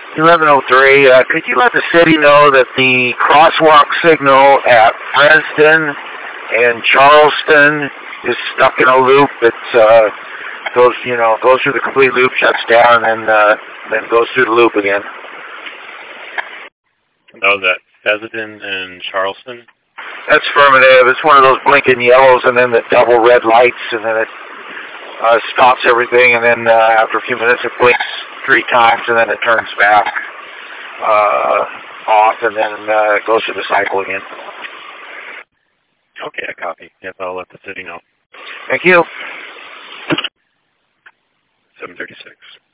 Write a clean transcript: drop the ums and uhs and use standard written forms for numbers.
1103. Could you let the city know that the crosswalk signal at Dresden and Charleston is stuck in a loop? It goes through the complete loop, shuts down, and then goes through the loop again. Oh, that Dresden and Charleston? That's affirmative. It's one of those blinking yellows, and then the double red lights, and then it stops everything, and then after a few minutes it blinks 3 times, and then it turns back off, and then it goes through the cycle again. Okay, I copy. Yes, I'll let the city know. Thank you. 736.